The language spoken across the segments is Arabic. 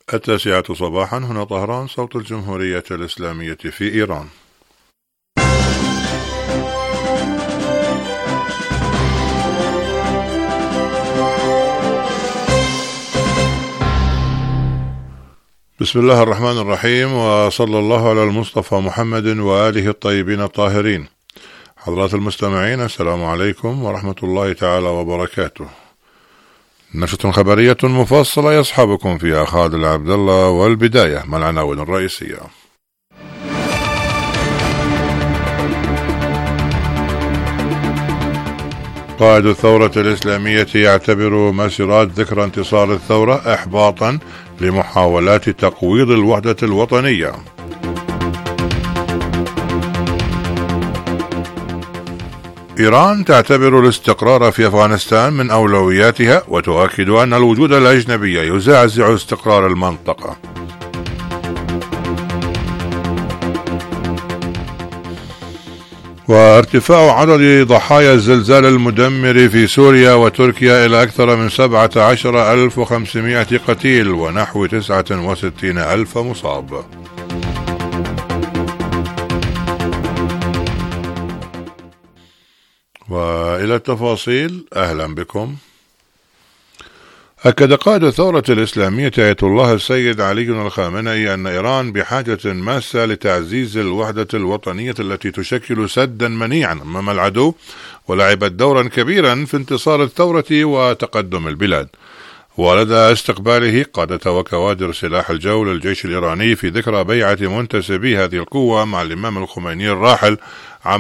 9 صباحا، هنا طهران، صوت الجمهورية الإسلامية في إيران. بسم الله الرحمن الرحيم، وصلى الله على المصطفى محمد وآله الطيبين الطاهرين. حضرات المستمعين، السلام عليكم ورحمة الله تعالى وبركاته. نشرة خبرية مفصلة يصحبكم فيها خالد العبد الله، والبداية مع العناوين الرئيسية. قائد الثورة الإسلامية يعتبر مسيرات ذكرى انتصار الثورة إحباطا لمحاولات تقويض الوحدة الوطنية. إيران تعتبر الاستقرار في أفغانستان من أولوياتها، وتؤكد أن الوجود الأجنبي يزعزع استقرار المنطقة. وارتفاع عدد ضحايا الزلزال المدمر في سوريا وتركيا إلى أكثر من 17,500 قتيل ونحو 69,000 مصاب. وإلى التفاصيل، أهلا بكم. أكد قائد الثورة الإسلامية آية الله السيد علي الخامنئي أن إيران بحاجة ماسة لتعزيز الوحدة الوطنية التي تشكل سدا منيعا أمام العدو، ولعبت دورا كبيرا في انتصار الثورة وتقدم البلاد. ولدى استقباله قادة وكوادر سلاح الجو للجيش الإيراني في ذكرى بيعة منتسبي هذه القوة مع الإمام الخميني الراحل عام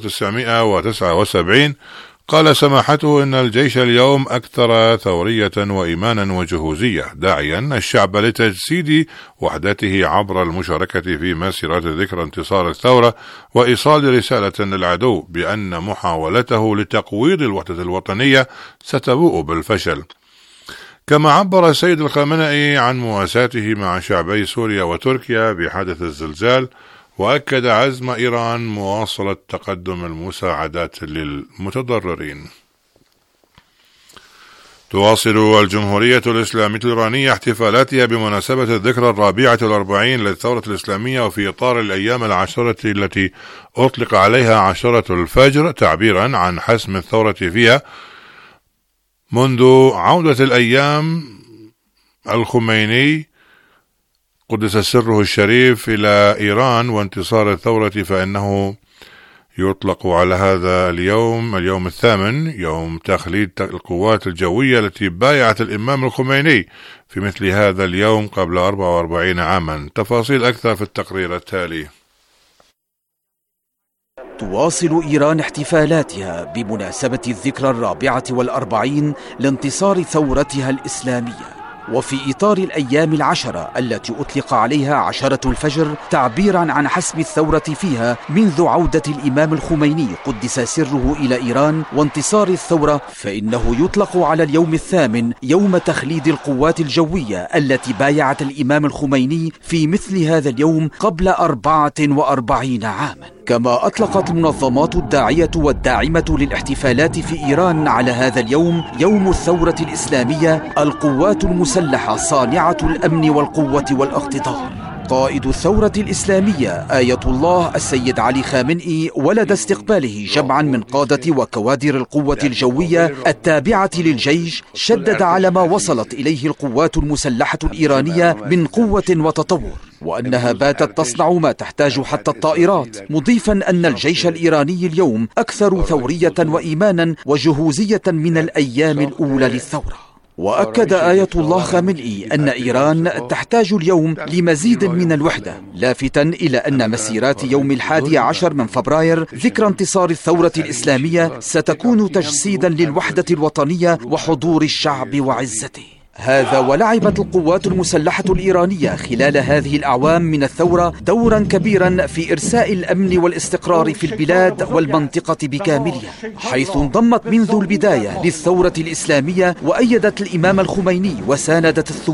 1979، قال سماحته إن الجيش اليوم أكثر ثورية وإيمانا وجهوزية، داعيا الشعب لتجسيد وحدته عبر المشاركة في مسيرات ذكرى انتصار الثورة، وإيصال رسالة للعدو بأن محاولته لتقويض الوحدة الوطنية ستبوء بالفشل. كما عبر السيد الخامنئي عن مواساته مع شعبي سوريا وتركيا بحادث الزلزال، وأكد عزم إيران مواصلة تقدم المساعدات للمتضررين. تواصل الجمهورية الإسلامية الإيرانية احتفالاتها بمناسبة الذكرى 44 للثورة الإسلامية، وفي إطار الأيام العشرة التي أطلق عليها عشرة الفجر، تعبيرا عن حسم الثورة فيها منذ عودة الأيام الخميني قدس سره الشريف إلى إيران وانتصار الثورة، فإنه يطلق على هذا اليوم الثامن يوم تخليد القوات الجوية التي بايعت الإمام الخميني في مثل هذا اليوم قبل 44 عاما. تفاصيل أكثر في التقرير التالي. تواصل إيران احتفالاتها بمناسبة الذكرى 44 لانتصار ثورتها الإسلامية، وفي إطار الأيام العشرة التي أطلق عليها عشرة الفجر، تعبيرا عن حسم الثورة فيها منذ عودة الإمام الخميني قدس سره إلى إيران وانتصار الثورة، فإنه يطلق على اليوم الثامن يوم تخليد القوات الجوية التي بايعت الإمام الخميني في مثل هذا اليوم قبل 44 عاما. كما أطلقت المنظمات الداعية والداعمة للاحتفالات في إيران على هذا اليوم يوم الثورة الإسلامية القوات المسلحة صانعة الأمن والقوة والاقتدار. قائد الثورة الإسلامية آية الله السيد علي خامنئي ولد استقباله جمعا من قادة وكوادر القوة الجوية التابعة للجيش، شدد على ما وصلت إليه القوات المسلحة الإيرانية من قوة وتطور، وأنها باتت تصنع ما تحتاج حتى الطائرات، مضيفا أن الجيش الإيراني اليوم أكثر ثورية وإيمانا وجهوزية من الأيام الأولى للثورة. وأكد آية الله خامنئي أن إيران تحتاج اليوم لمزيد من الوحدة، لافتاً إلى أن مسيرات يوم 11 من فبراير ذكرى انتصار الثورة الإسلامية ستكون تجسيداً للوحدة الوطنية وحضور الشعب وعزته. هذا ولعبت القوات المسلحة الإيرانية خلال هذه الأعوام من الثورة دورا كبيرا في إرساء الأمن والاستقرار في البلاد والمنطقة بكاملها، حيث انضمت منذ البداية للثورة الإسلامية وأيدت الإمام الخميني وساندت الثوار.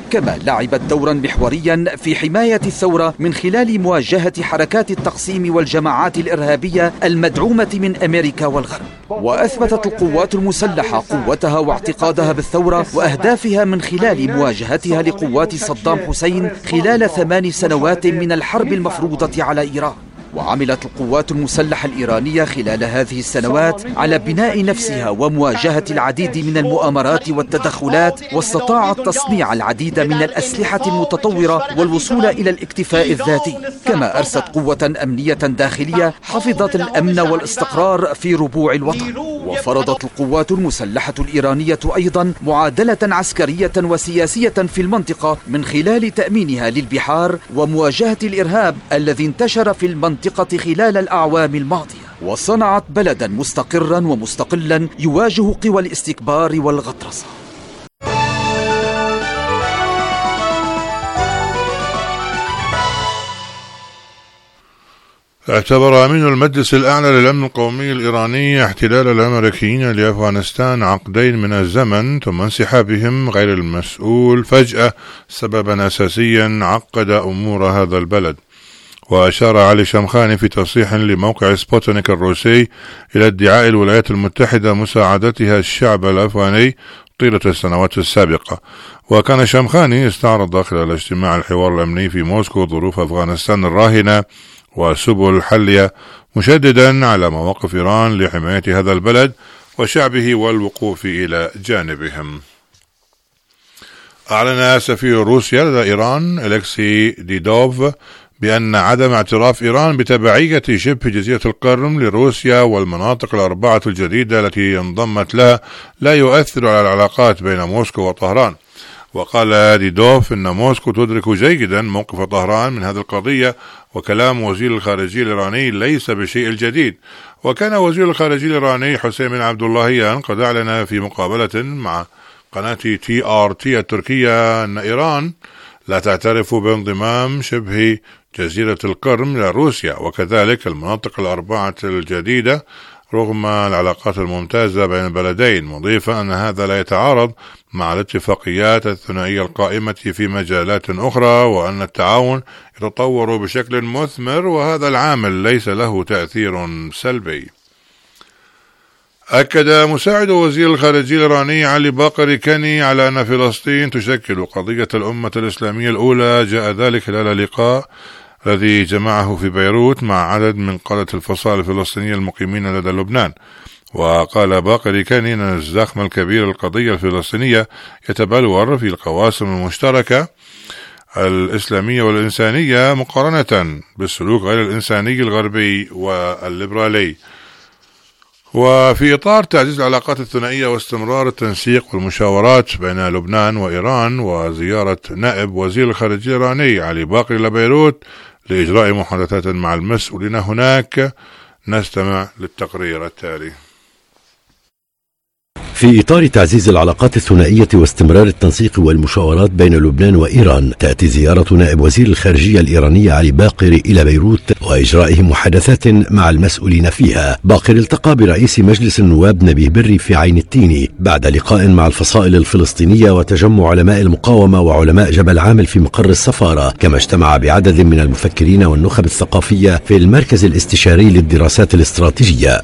كما لعبت دورا محوريا في حماية الثورة من خلال مواجهة حركات التقسيم والجماعات الإرهابية المدعومة من أمريكا والغرب. وأثبتت القوات المسلحة قوتها واعتقادها بالثورة وأهدافها من خلال مواجهتها لقوات صدام حسين خلال 8 سنوات من الحرب المفروضة على إيران. وعملت القوات المسلحة الإيرانية خلال هذه السنوات على بناء نفسها ومواجهة العديد من المؤامرات والتدخلات، واستطاعت تصنيع العديد من الأسلحة المتطورة والوصول إلى الاكتفاء الذاتي. كما أرست قوة أمنية داخلية حفظت الأمن والاستقرار في ربوع الوطن. وفرضت القوات المسلحة الإيرانية أيضا معادلة عسكرية وسياسية في المنطقة من خلال تأمينها للبحار ومواجهة الإرهاب الذي انتشر في المنطقة خلال الأعوام الماضية، وصنعت بلدا مستقرا ومستقلا يواجه قوى الاستكبار والغطرسة. اعتبر أمين المجلس الأعلى للأمن القومي الإيراني احتلال الأمريكيين لأفغانستان عقدين من الزمن ثم انسحابهم غير المسؤول فجأة سببا أساسيا عقد أمور هذا البلد. وأشار علي شمخاني في تصريح لموقع سبوتنيك الروسي إلى ادعاء الولايات المتحدة مساعدتها الشعب الأفغاني طيلة السنوات السابقة. وكان شمخاني استعرض خلال اجتماع الحوار الأمني في موسكو ظروف أفغانستان الراهنة وسبل حلها، مشددا على مواقف إيران لحماية هذا البلد وشعبه والوقوف إلى جانبهم. أعلن سفير روسيا لدى إيران أليكسي ديدوف بأن عدم اعتراف إيران بتبعية شبه جزيرة القرم لروسيا والمناطق الأربعة الجديدة التي انضمت لها لا يؤثر على العلاقات بين موسكو وطهران. وقال ديدوف إن موسكو تدرك جيدا موقف طهران من هذه القضية، وكلام وزير الخارجية الإيراني ليس بشيء الجديد. وكان وزير الخارجية الإيراني حسين بن عبد اللهيان قد أعلن في مقابلة مع قناة TRT التركية أن إيران لا تعترف بانضمام شبه جزيرة القرم لروسيا وكذلك المناطق الأربعة الجديدة رغم العلاقات الممتازة بين البلدين، مضيفا أن هذا لا يتعارض مع الاتفاقيات الثنائية القائمة في مجالات أخرى، وأن التعاون يتطور بشكل مثمر وهذا العامل ليس له تأثير سلبي. أكد مساعد وزير الخارجية الإيراني علي باقري كاني على أن فلسطين تشكل قضية الأمة الإسلامية الأولى. جاء ذلك خلال اللقاء الذي جمعه في بيروت مع عدد من قادة الفصائل الفلسطينية المقيمين لدى لبنان. وقال باقري كاني أن الزخم الكبير للقضية الفلسطينية يتبلور في القواسم المشتركة الإسلامية والإنسانية مقارنة بالسلوك غير الإنساني الغربي والليبرالي. وفي إطار تعزيز العلاقات الثنائية واستمرار التنسيق والمشاورات بين لبنان وإيران وزيارة نائب وزير الخارجية الإيراني علي باقري لبيروت لإجراء محادثات مع المسؤولين هناك، نستمع للتقرير التالي. في إطار تعزيز العلاقات الثنائية واستمرار التنسيق والمشاورات بين لبنان وإيران، تأتي زيارة نائب وزير الخارجية الإيراني علي باقري إلى بيروت وإجراء محادثات مع المسؤولين فيها. باقري التقى برئيس مجلس النواب نبيه بري في عين التيني بعد لقاء مع الفصائل الفلسطينية وتجمع علماء المقاومة وعلماء جبل عامل في مقر السفارة، كما اجتمع بعدد من المفكرين والنخب الثقافية في المركز الاستشاري للدراسات الاستراتيجية.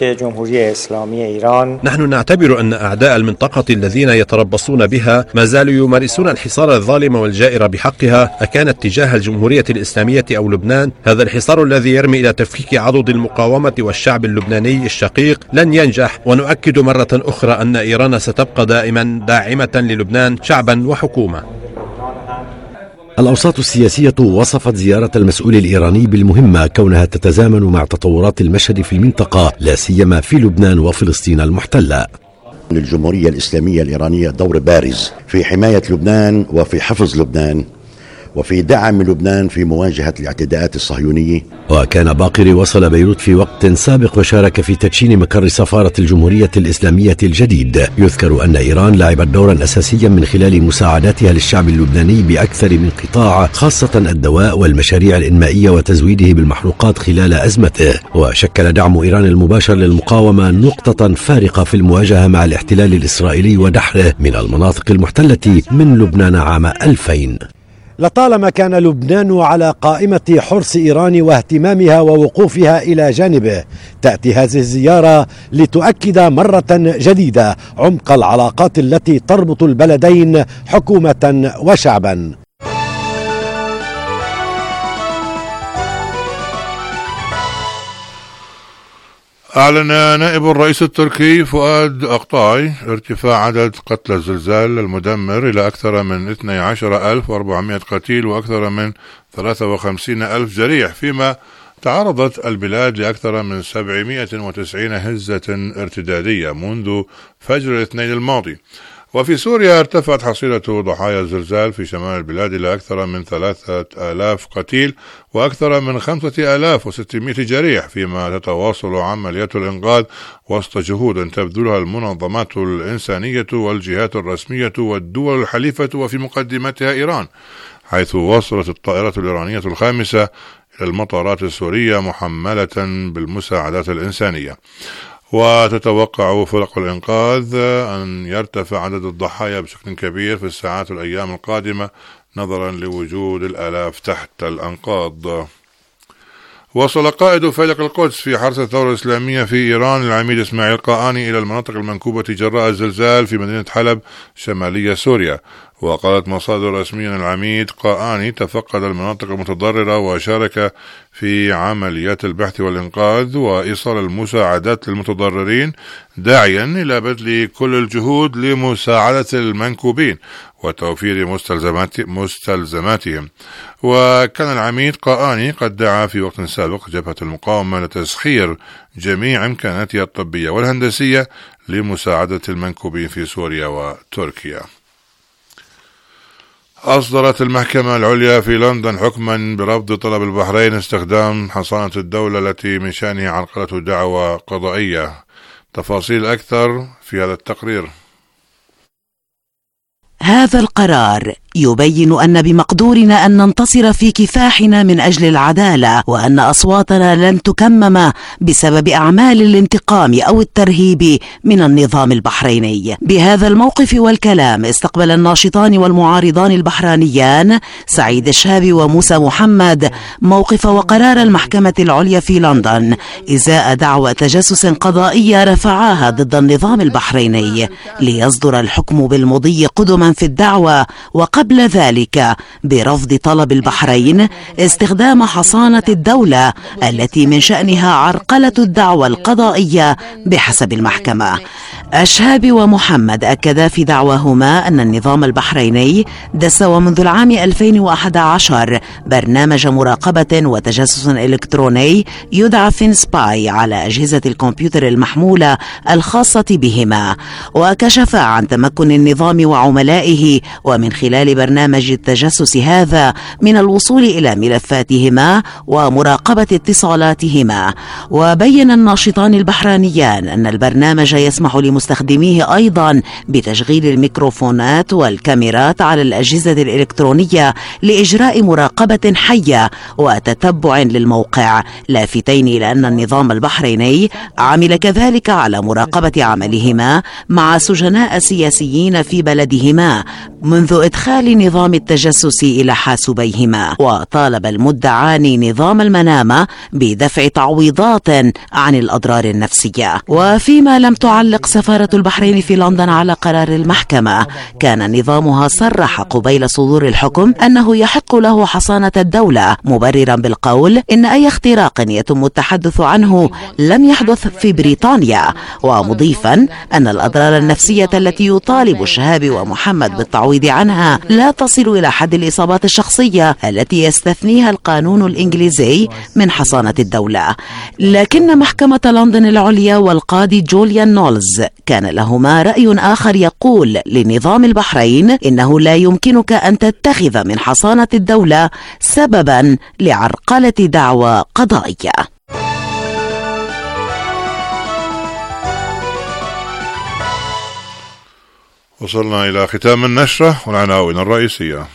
نحن نعتبر أن أعداء المنطقة الذين يتربصون بها ما زالوا يمارسون الحصار الظالم والجائر بحقها، أكانت تجاه الجمهورية الإسلامية أو لبنان. هذا الحصار الذي يرمي إلى تفكيك عضد المقاومة والشعب اللبناني الشقيق لن ينجح، ونؤكد مرة أخرى أن إيران ستبقى دائما داعمة للبنان شعبا وحكومة. الأوساط السياسية وصفت زيارة المسؤول الإيراني بالمهمة كونها تتزامن مع تطورات المشهد في المنطقة لا سيما في لبنان وفلسطين المحتلة. للجمهورية الإسلامية الإيرانية دور بارز في حماية لبنان وفي حفظ لبنان، وفي دعم لبنان في مواجهة الاعتداءات الصهيونية. وكان باقر وصل بيروت في وقت سابق وشارك في تدشين مقر سفارة الجمهورية الإسلامية الجديد. يذكر أن إيران لعبت دورا أساسيا من خلال مساعداتها للشعب اللبناني بأكثر من قطاع، خاصة الدواء والمشاريع الإنمائية وتزويده بالمحروقات خلال أزمته. وشكل دعم إيران المباشر للمقاومة نقطة فارقة في المواجهة مع الاحتلال الإسرائيلي ودحره من المناطق المحتلة من لبنان عام 2000. لطالما كان لبنان على قائمة حرص إيران واهتمامها ووقوفها إلى جانبه، تأتي هذه الزيارة لتؤكد مرة جديدة عمق العلاقات التي تربط البلدين حكومة وشعبا. أعلن نائب الرئيس التركي فؤاد أقطاي ارتفاع عدد قتلى الزلزال المدمر إلى أكثر من 12,400 قتيل وأكثر من 53,000 جريح، فيما تعرضت البلاد لأكثر من 790 هزة ارتدادية منذ فجر الاثنين الماضي. وفي سوريا ارتفعت حصيلة ضحايا الزلزال في شمال البلاد إلى أكثر من 3,000 قتيل وأكثر من 5,600 جريح، فيما تتواصل عمليات الإنقاذ وسط جهود تبذلها المنظمات الإنسانية والجهات الرسمية والدول الحليفة وفي مقدمتها إيران، حيث وصلت الطائرة الإيرانية الخامسة إلى المطارات السورية محملة بالمساعدات الإنسانية. وتتوقع فرق الإنقاذ أن يرتفع عدد الضحايا بشكل كبير في الساعات والأيام القادمة نظرا لوجود الآلاف تحت الأنقاض. وصل قائد فيلق القدس في حرس الثورة الإسلامية في إيران العميد إسماعيل قاآني إلى المناطق المنكوبة جراء الزلزال في مدينة حلب شمالية سوريا. وقالت مصادر رسمية أن العميد قاآني تفقد المناطق المتضررة وشارك في عمليات البحث والإنقاذ وإيصال المساعدات للمتضررين، داعيا إلى بذل كل الجهود لمساعدة المنكوبين وتوفير مستلزماتهم. وكان العميد قاآني قد دعا في وقت سابق جبهة المقاومة لتسخير جميع إمكاناتها الطبية والهندسية لمساعدة المنكوبين في سوريا وتركيا. أصدرت المحكمة العليا في لندن حكما برفض طلب البحرين استخدام حصانة الدولة التي من شأنها عرقلة دعوى قضائية. تفاصيل أكثر في هذا التقرير. هذا القرار يبين أن بمقدورنا أن ننتصر في كفاحنا من أجل العدالة، وأن أصواتنا لن تكمم بسبب أعمال الانتقام أو الترهيب من النظام البحريني. بهذا الموقف والكلام استقبل الناشطان والمعارضان البحرانيان سعيد الشهابي وموسى محمد موقف وقرار المحكمة العليا في لندن إزاء دعوى تجسس قضائية رفعاها ضد النظام البحريني، ليصدر الحكم بالمضي قدما في الدعوى، وقبل ذلك برفض طلب البحرين استخدام حصانة الدولة التي من شأنها عرقلة الدعوى القضائية بحسب المحكمة. الشهابي ومحمد أكدا في دعواهما أن النظام البحريني دس ومنذ العام 2011 برنامج مراقبة وتجسس إلكتروني يدعى فينسباي على أجهزة الكمبيوتر المحمولة الخاصة بهما، وكشف عن تمكن النظام وعملائه ومن خلال برنامج التجسس هذا من الوصول إلى ملفاتهما ومراقبة اتصالاتهما. وبين الناشطان البحرانيان أن البرنامج يسمح لمستخدميه أيضا بتشغيل الميكروفونات والكاميرات على الأجهزة الإلكترونية لإجراء مراقبة حية وتتبع للموقع، لافتين إلى أن النظام البحريني عمل كذلك على مراقبة عملهما مع سجناء سياسيين في بلدهما منذ إدخال نظام التجسس إلى حاسوبيهما. وطالب المدعان نظام المنامة بدفع تعويضات عن الأضرار النفسية. وفيما لم تعلق سفارة البحرين في لندن على قرار المحكمة، كان نظامها صرح قبيل صدور الحكم أنه يحق له حصانة الدولة، مبررا بالقول إن أي اختراق يتم التحدث عنه لم يحدث في بريطانيا، ومضيفا أن الأضرار النفسية التي يطالب الشهابي ومحمد بالتعويض عنها لا تصل إلى حد الإصابات الشخصية التي يستثنيها القانون الإنجليزي من حصانة الدولة. لكن محكمة لندن العليا والقاضي جوليان نولز كان لهما رأي آخر يقول لنظام البحرين إنه لا يمكنك أن تتخذ من حصانة الدولة سببا لعرقلة دعوى قضائية. وصلنا إلى ختام النشرة والعناوين الرئيسية.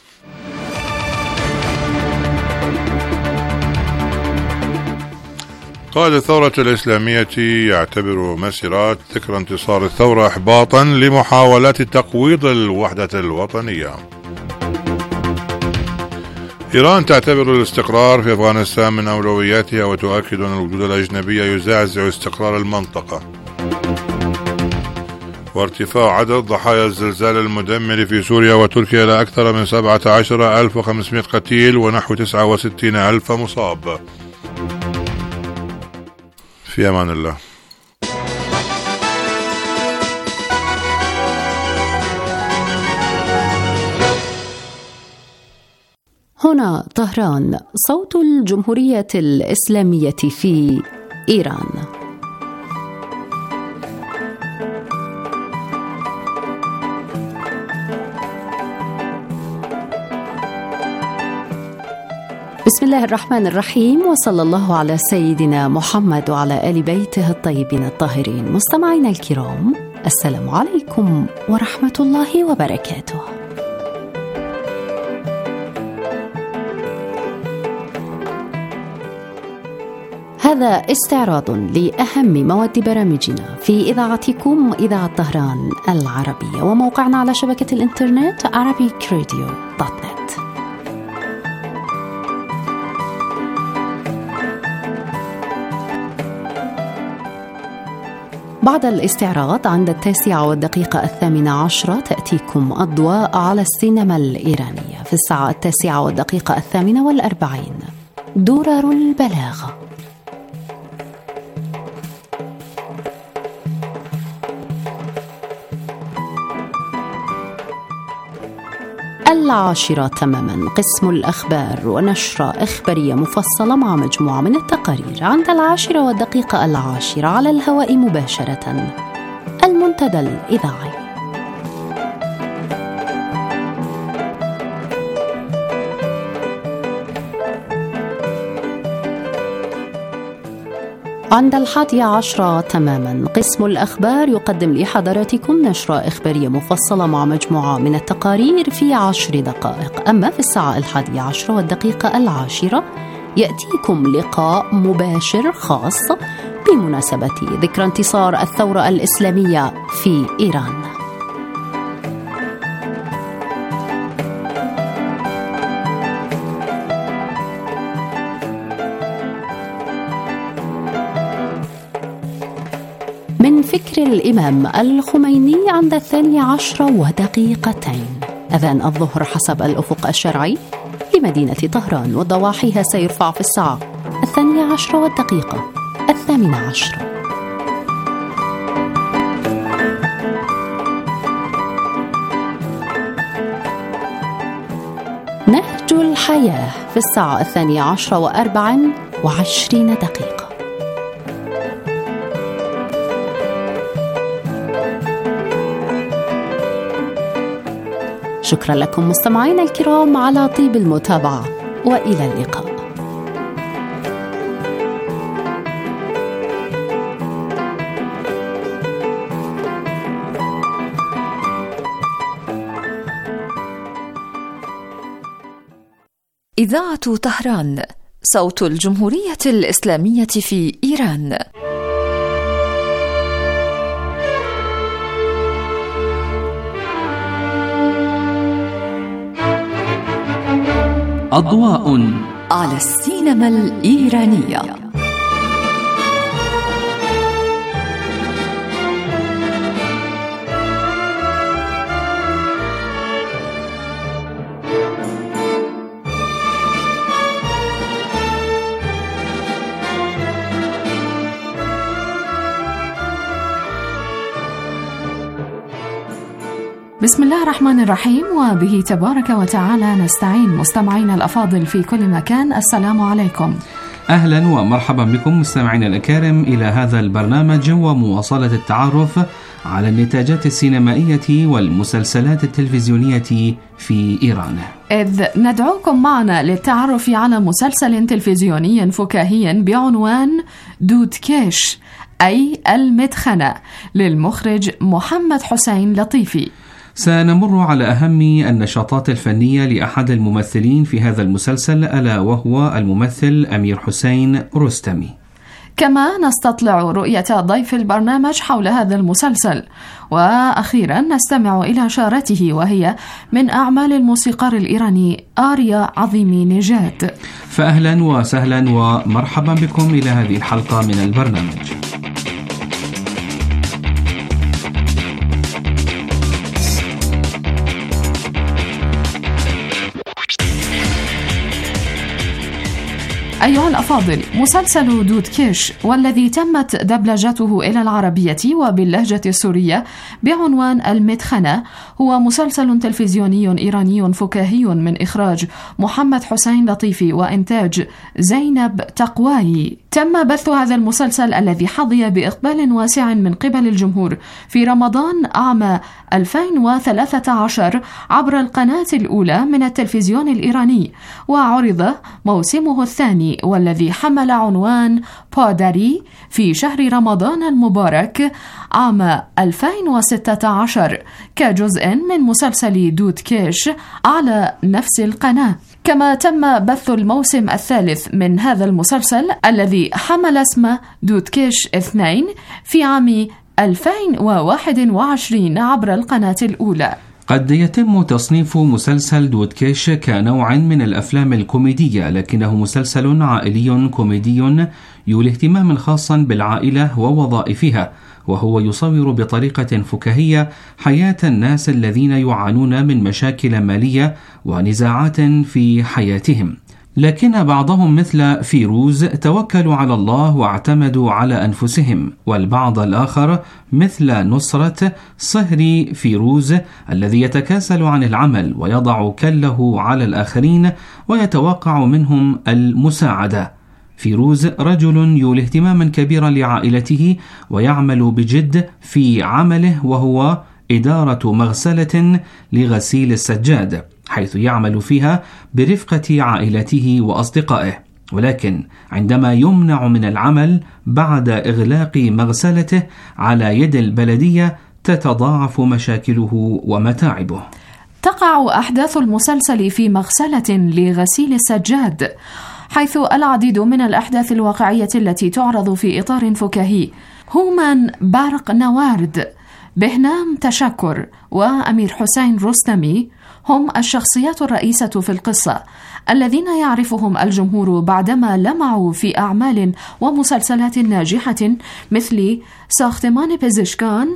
قائد الثورة الإسلامية يعتبر مسيرات ذكرى انتصار الثورة إحباطا لمحاولات تقويض الوحدة الوطنية. إيران تعتبر الاستقرار في أفغانستان من أولوياتها وتؤكد أن الوجود الأجنبي يزعزع استقرار المنطقة. وارتفاع عدد ضحايا الزلزال المدمر في سوريا وتركيا إلى أكثر من 17,500 قتيل ونحو 69,000 مصاب. في أمان الله. هنا طهران، صوت الجمهورية الإسلامية في إيران. بسم الله الرحمن الرحيم، وصلى الله على سيدنا محمد وعلى آل بيته الطيبين الطاهرين. مستمعينا الكرام، السلام عليكم ورحمة الله وبركاته. هذا استعراض لأهم مواد برامجنا في إذاعتكم إذاعة طهران العربية، وموقعنا على شبكة الإنترنت arabikradio.net. بعد الاستعراض عند 9:08 تأتيكم الضواء على السينما الإيرانية. في الساعة 9:48 درر البلاغة. العاشرة تماما قسم الأخبار ونشرة إخبارية مفصلة مع مجموعة من التقارير. عند 10:10 على الهواء مباشرة المنتدى الإذاعي. عند 11:00 تماما قسم الأخبار يقدم لحضراتكم نشرة إخبارية مفصلة مع مجموعة من التقارير في 10 دقائق. أما في الساعة 11:10 يأتيكم لقاء مباشر خاص بمناسبة ذكرى انتصار الثورة الإسلامية في إيران. من فكر الإمام الخميني عند 12:02 أذان الظهر حسب الأفق الشرعي لمدينة طهران وضواحيها سيرفع في الساعة 12:18. نهج الحياة في الساعة 12:24. شكرا لكم مستمعينا الكرام على طيب المتابعة، وإلى اللقاء. إذاعة طهران، صوت الجمهورية الإسلامية في إيران. أضواء على السينما الإيرانية. بسم الله الرحمن الرحيم، وبه تبارك وتعالى نستعين. مستمعينا الأفاضل في كل مكان، السلام عليكم. أهلا ومرحبا بكم مستمعينا الأكارم إلى هذا البرنامج ومواصلة التعرف على النتاجات السينمائية والمسلسلات التلفزيونية في إيران، إذ ندعوكم معنا للتعرف على مسلسل تلفزيوني فكاهي بعنوان دودكيش أي المدخنة للمخرج محمد حسين لطيفي. سنمر على أهم النشاطات الفنية لأحد الممثلين في هذا المسلسل، ألا وهو الممثل أمير حسين رستمي. كما نستطلع رؤية ضيف البرنامج حول هذا المسلسل، وأخيرا نستمع إلى شارته وهي من أعمال الموسيقار الإيراني آريا عظيمي نجاد. فأهلا وسهلا ومرحبا بكم إلى هذه الحلقة من البرنامج. أيها الأفاضل، مسلسل دودكيش والذي تمت دبلجته إلى العربية وباللهجة السورية بعنوان المدخنة هو مسلسل تلفزيوني إيراني فكاهي من إخراج محمد حسين لطيفي وإنتاج زينب تقواي. تم بث هذا المسلسل الذي حظي بإقبال واسع من قبل الجمهور في رمضان عام 2013 عبر القناة الأولى من التلفزيون الإيراني، وعرض موسمه الثاني والذي حمل عنوان بادري في شهر رمضان المبارك عام 2016 كجزء من مسلسل دودكيش على نفس القناة. كما تم بث الموسم الثالث من هذا المسلسل الذي حمل اسم دودكيش 2 في عام 2021 عبر القناة الأولى. قد يتم تصنيف مسلسل دودكيش كنوع من الأفلام الكوميدية، لكنه مسلسل عائلي كوميدي يولي اهتماما خاصا بالعائلة ووظائفها، وهو يصور بطريقة فكاهية حياة الناس الذين يعانون من مشاكل مالية ونزاعات في حياتهم. لكن بعضهم مثل فيروز توكلوا على الله واعتمدوا على أنفسهم، والبعض الآخر مثل نصرة صهري فيروز الذي يتكاسل عن العمل ويضع كله على الآخرين ويتوقع منهم المساعدة. فيروز رجل يولي اهتماما كبيرا لعائلته ويعمل بجد في عمله، وهو إدارة مغسلة لغسيل السجاد، حيث يعمل فيها برفقة عائلته وأصدقائه. ولكن عندما يمنع من العمل بعد إغلاق مغسلته على يد البلدية تتضاعف مشاكله ومتاعبه. تقع أحداث المسلسل في مغسلة لغسيل السجاد، حيث العديد من الأحداث الواقعية التي تعرض في إطار فكاهي. هومان بارق نوارد، بهنام تشكر، وأمير حسين رستمي هم الشخصيات الرئيسة في القصة، الذين يعرفهم الجمهور بعدما لمعوا في أعمال ومسلسلات ناجحة مثل ساختمان بزشكان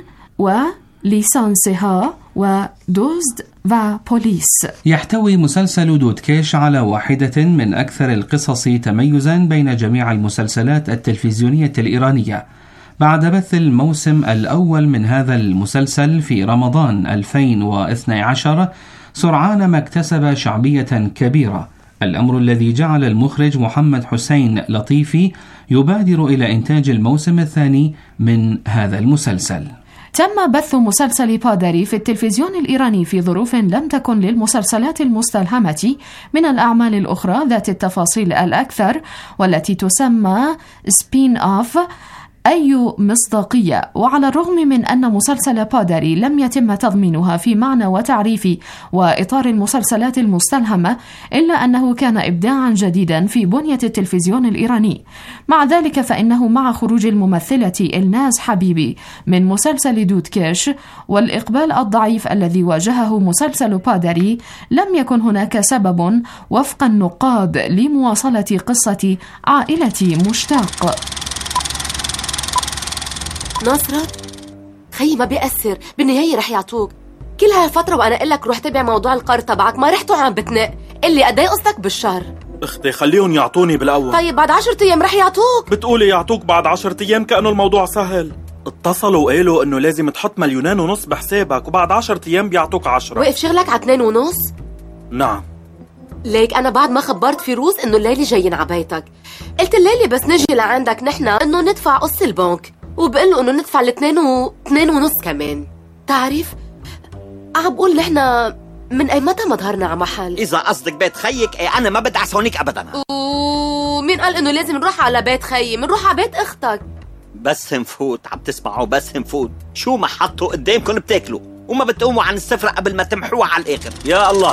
وليسانسها ودوزد وبوليس. يحتوي مسلسل دودكيش على واحدة من أكثر القصص تميزا بين جميع المسلسلات التلفزيونية الإيرانية. بعد بث الموسم الأول من هذا المسلسل في رمضان 2012 سرعان ما اكتسب شعبية كبيرة، الأمر الذي جعل المخرج محمد حسين لطيفي يبادر إلى إنتاج الموسم الثاني من هذا المسلسل. تم بث مسلسل بادري في التلفزيون الإيراني في ظروف لم تكن للمسلسلات المستلهمة من الأعمال الأخرى ذات التفاصيل الأكثر، والتي تسمى سبين أوف أي مصداقية. وعلى الرغم من أن مسلسل بادري لم يتم تضمينها في معنى وتعريف وإطار المسلسلات المستلهمة، إلا أنه كان إبداعا جديدا في بنية التلفزيون الإيراني. مع ذلك فإنه مع خروج الممثلة إلناز حبيبي من مسلسل دودكيش والإقبال الضعيف الذي واجهه مسلسل بادري، لم يكن هناك سبب وفق النقاد لمواصلة قصة عائلة مشتاق. نصرة خيي ما بيأثر، بالنهاية رح يعطوك كل هالفترة وأنا أقول لك روح تبع موضوع القرض تبعك، ما رحتوا عم بتنق. قلي قد ايه قصتك بالشهر؟ اختي خليهم يعطوني بالأول. طيب بعد 10 أيام رح يعطوك. بتقولي يعطوك بعد 10 أيام كأنه الموضوع سهل. اتصلوا وقالوا انه لازم تحط 2.5 مليون بحسابك وبعد 10 ايام بيعطوك 10. وقف شغلك على 2.5؟ نعم. ليك انا بعد ما خبرت فيروز انه الليلة جايين عبيتك، قلت الليلة بس نجي لعندك نحنا انه ندفع قص البنك، وبقله انه ندفع 2.5 كمان. تعرف عم بقول نحنا من اي متى ما ظهرنا على محل. اذا قصدك بيت خيك انا ما بدعس هونيك ابدا. ومين قال انه لازم نروح على بيت خيي؟ منروح على بيت اختك. بس نفوت، عم تسمعوا؟ بس نفوت، شو ما حطوا قدامكم بتاكلوا وما بتقوموا عن السفرة قبل ما تمحوها على الاخر. يا الله.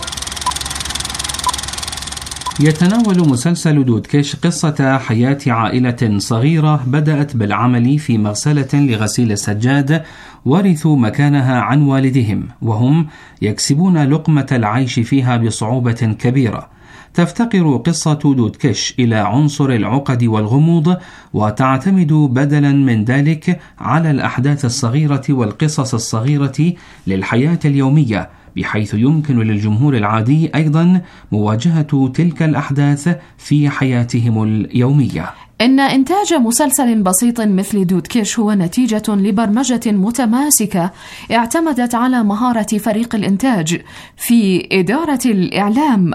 يتناول مسلسل دودكيش قصة حياة عائلة صغيرة بدأت بالعمل في مغسلة لغسيل السجاد ورثوا مكانها عن والدهم، وهم يكسبون لقمة العيش فيها بصعوبة كبيرة. تفتقر قصة دودكيش إلى عنصر العقد والغموض، وتعتمد بدلا من ذلك على الأحداث الصغيرة والقصص الصغيرة للحياة اليومية، بحيث يمكن للجمهور العادي أيضا مواجهة تلك الأحداث في حياتهم اليومية. إن إنتاج مسلسل بسيط مثل دودكيش هو نتيجة لبرمجة متماسكة اعتمدت على مهارة فريق الإنتاج في إدارة الإعلام.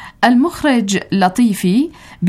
المخرج لطيفي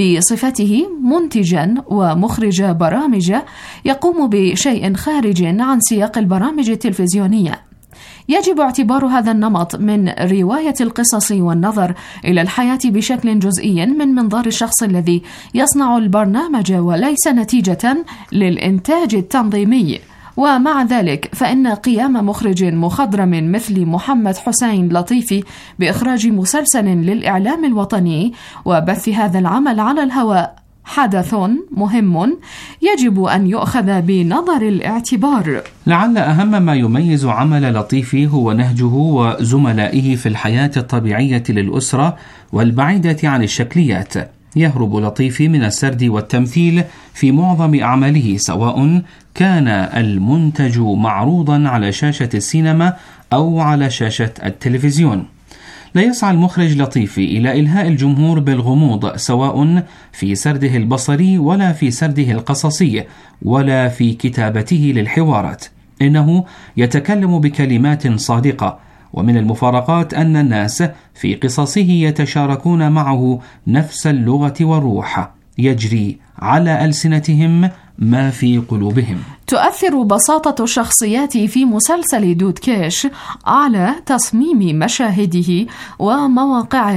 بصفته منتجا ومخرج برامج يقوم بشيء خارج عن سياق البرامج التلفزيونية. يجب اعتبار هذا النمط من رواية القصص والنظر إلى الحياة بشكل جزئي من منظار الشخص الذي يصنع البرنامج وليس نتيجة للإنتاج التنظيمي. ومع ذلك فإن قيام مخرج مخضرم مثل محمد حسين لطيفي بإخراج مسلسل للإعلام الوطني وبث هذا العمل على الهواء حدث مهم يجب أن يؤخذ بنظر الاعتبار. لعل أهم ما يميز عمل لطيفي هو نهجه وزملائه في الحياة الطبيعية للأسرة والبعيدة عن الشكليات. يهرب لطيفي من السرد والتمثيل في معظم أعماله، سواء كان المنتج معروضا على شاشة السينما أو على شاشة التلفزيون. لا يسعى المخرج لطيفي إلى إلهاء الجمهور بالغموض، سواء في سرده البصري ولا في سرده القصصي ولا في كتابته للحوارات. إنه يتكلم بكلمات صادقة، ومن المفارقات أن الناس في قصصه يتشاركون معه نفس اللغة والروح، يجري على ألسنتهم ما في قلوبهم. تؤثر بساطة الشخصيات في مسلسل دودكيش على تصميم مشاهده ومواقعه.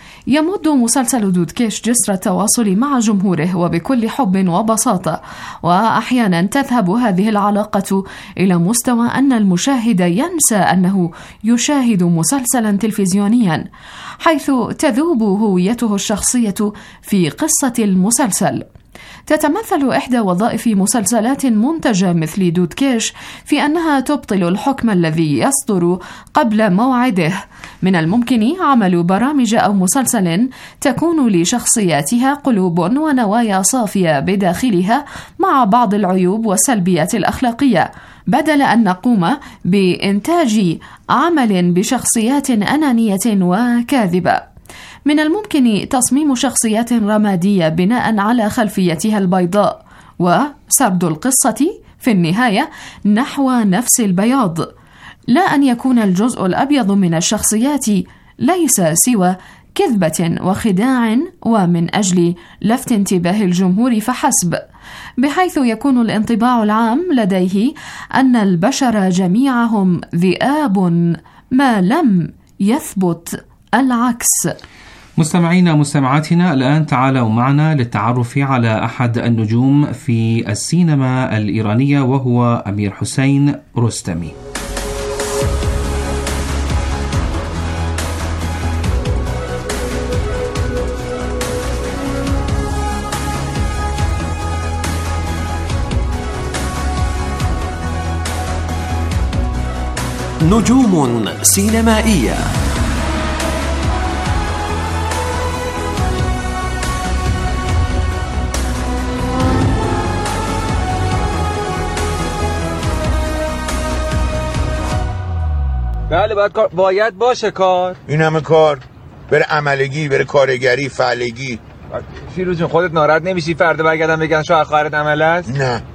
يمد مسلسل دودكيش جسر التواصل مع جمهوره وبكل حب وبساطة، وأحيانا تذهب هذه العلاقة إلى مستوى أن المشاهد ينسى أنه يشاهد مسلسلا تلفزيونيا، حيث تذوب هويته الشخصية في قصة المسلسل. تتمثل إحدى وظائف مسلسلات منتجة مثل دودكيش في أنها تبطل الحكم الذي يصدر قبل موعده. من الممكن عمل برامج أو مسلسل تكون لشخصياتها قلوب ونوايا صافية بداخلها مع بعض العيوب والسلبيات الأخلاقية، بدل أن نقوم بإنتاج عمل بشخصيات أنانية وكاذبة. من الممكن تصميم شخصيات رمادية بناء على خلفيتها البيضاء، وسرد القصة في النهاية نحو نفس البياض، لا أن يكون الجزء الأبيض من الشخصيات ليس سوى كذبة وخداع ومن أجل لفت انتباه الجمهور فحسب، بحيث يكون الانطباع العام لديه أن البشر جميعهم ذئاب ما لم يثبت العكس. مستمعينا مستمعاتنا، الآن تعالوا معنا للتعرف على أحد النجوم في السينما الإيرانية، وهو أمير حسين رستمي. نجوم سينمائية. بله باید باشه کار. این همه کار بره عملگی، بره کارگری، فعلگی. فیروز جون خودت ناراحت نمیشی فردا برگردم بگن شوهر خواهرت عمل است؟ نه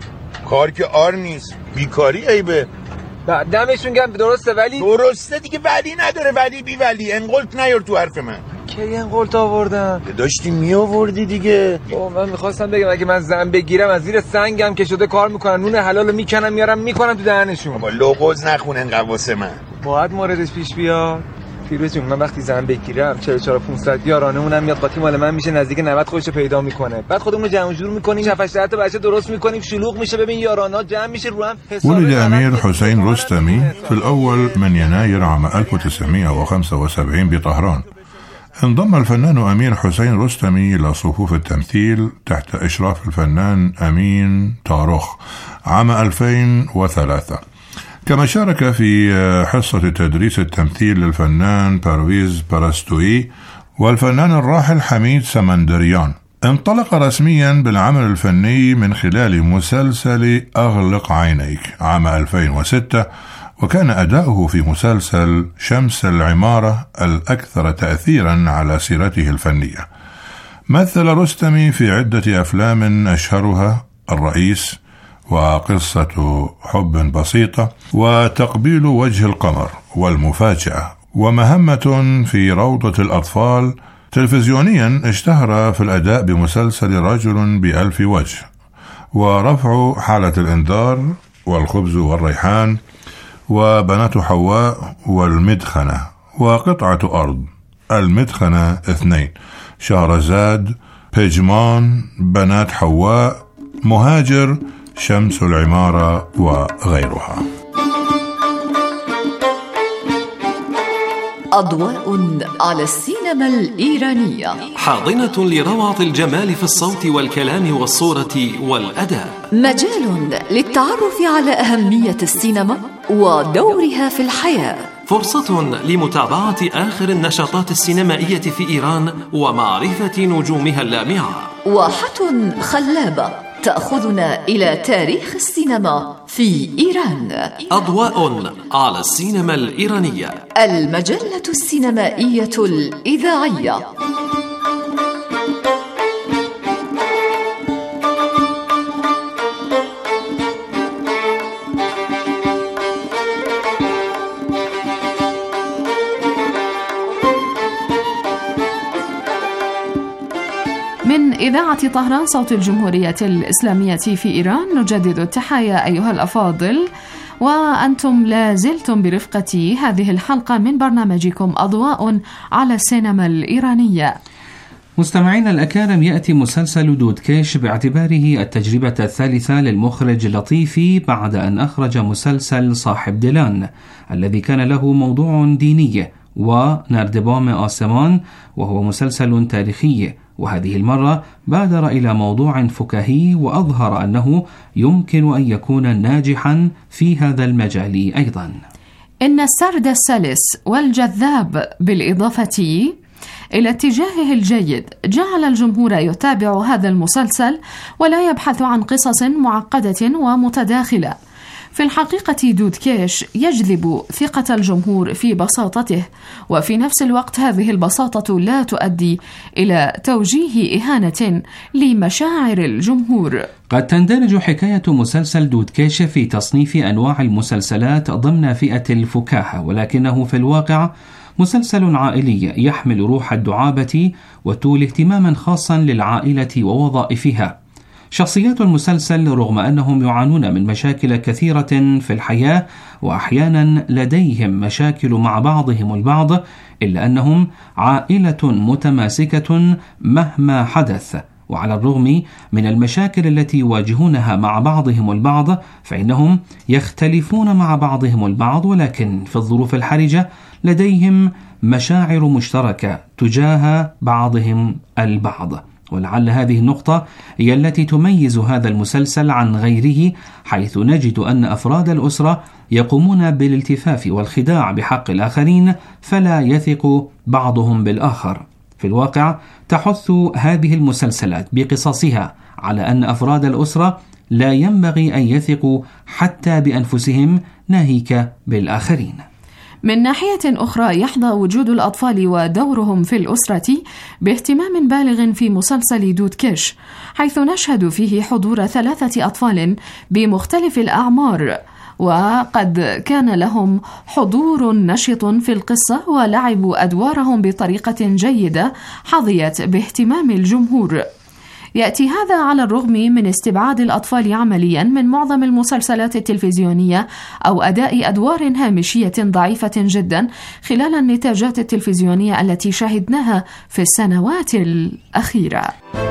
کار که آر نیست، بیکاری عیبه. دمشون گرم. درسته ولی درسته دیگه، ولی نداره، ولی بی ولی. انقلت نیار تو حرف من. کی انقلت آوردم؟ داشتی می آوردی دیگه. من میخواستم بگم اگه من زن بگیرم از زیر سنگم که شده کار میکنن، نون حلالو میکنم میارم میکنم تو دهنشون. بابا لغز نخونه انقدر واسه من. باید موردش پیش بیاد. فیروز جون، من وقتی زن بگیرم 44-500 یارانمونم میاد قاطی مال من میشه، نزدیک 90 خودشو پیدا میکنه. بعد خودمون جمع جور میکنیم، 7-8 تا بچه درست میکنیم، شلوغ میشه. ببین یارانا جمع میشه رو هم حساب. ولد أمير حسين رستمي في الأول من يناير عام 1975 بطهران. انضم الفنان أمير حسين رستمي إلى صفوف التمثيل تحت إشراف الفنان أمين طارخ عام 2003، كما شارك في حصة تدريس التمثيل للفنان برويز برستوي والفنان الراحل حميد سمندريان. انطلق رسميا بالعمل الفني من خلال مسلسل أغلق عينيك عام 2006، وكان أداؤه في مسلسل شمس العمارة الأكثر تأثيرا على سيرته الفنية. مثل رستمي في عدة أفلام أشهرها الرئيس وقصة حب بسيطة وتقبيل وجه القمر والمفاجأة ومهمة في روضة الأطفال. تلفزيونيا اشتهر في الأداء بمسلسل رجل بألف وجه ورفع حالة الإنذار والخبز والريحان وبنات حواء والمدخنة وقطعة أرض، المدخنة 2، شهرزاد، بيجمان، بنات حواء، مهاجر، شمس العمارة وغيرها. أضواء على السينما الإيرانية، حاضنة لروعة الجمال في الصوت والكلام والصورة والأداء، مجال للتعرف على أهمية السينما ودورها في الحياة، فرصة لمتابعة آخر النشاطات السينمائية في إيران ومعرفة نجومها اللامعة، واحة خلابة تأخذنا إلى تاريخ السينما في إيران. أضواء على السينما الإيرانية، المجلة السينمائية الإذاعية. من إذاعة طهران صوت الجمهورية الإسلامية في إيران نجدد التحايا أيها الأفاضل، وأنتم لازلتم برفقة هذه الحلقة من برنامجكم أضواء على السينما الإيرانية. مستمعينا الأكارم، يأتي مسلسل دودكيش باعتباره التجربة الثالثة للمخرج لطيفي بعد أن أخرج مسلسل صاحب ديلان الذي كان له موضوع ديني، ونردبام آسمان وهو مسلسل تاريخي، وهذه المرة بادر إلى موضوع فكاهي وأظهر أنه يمكن أن يكون ناجحا في هذا المجال أيضا. إن السرد السلس والجذاب بالإضافة إلى اتجاهه الجيد جعل الجمهور يتابع هذا المسلسل ولا يبحث عن قصص معقدة ومتداخلة. في الحقيقة دودكيش يجذب ثقة الجمهور في بساطته، وفي نفس الوقت هذه البساطة لا تؤدي إلى توجيه إهانة لمشاعر الجمهور. قد تندرج حكاية مسلسل دودكيش في تصنيف أنواع المسلسلات ضمن فئة الفكاهة، ولكنه في الواقع مسلسل عائلي يحمل روح الدعابة وتولي اهتماما خاصا للعائلة ووظائفها. شخصيات المسلسل رغم أنهم يعانون من مشاكل كثيرة في الحياة وأحيانا لديهم مشاكل مع بعضهم البعض، إلا أنهم عائلة متماسكة مهما حدث. وعلى الرغم من المشاكل التي يواجهونها مع بعضهم البعض فإنهم يختلفون مع بعضهم البعض، ولكن في الظروف الحرجة لديهم مشاعر مشتركة تجاه بعضهم البعض. ولعل هذه النقطة هي التي تميز هذا المسلسل عن غيره، حيث نجد أن أفراد الأسرة يقومون بالالتفاف والخداع بحق الآخرين فلا يثق بعضهم بالآخر. في الواقع تحث هذه المسلسلات بقصصها على أن أفراد الأسرة لا ينبغي أن يثقوا حتى بأنفسهم، ناهيك بالآخرين. من ناحية أخرى يحظى وجود الأطفال ودورهم في الأسرة باهتمام بالغ في مسلسل دود كيش، حيث نشهد فيه حضور 3 أطفال بمختلف الأعمار، وقد كان لهم حضور نشط في القصة ولعبوا أدوارهم بطريقة جيدة حظيت باهتمام الجمهور. يأتي هذا على الرغم من استبعاد الأطفال عمليا من معظم المسلسلات التلفزيونية أو أداء أدوار هامشية ضعيفة جدا خلال النتاجات التلفزيونية التي شاهدناها في السنوات الأخيرة.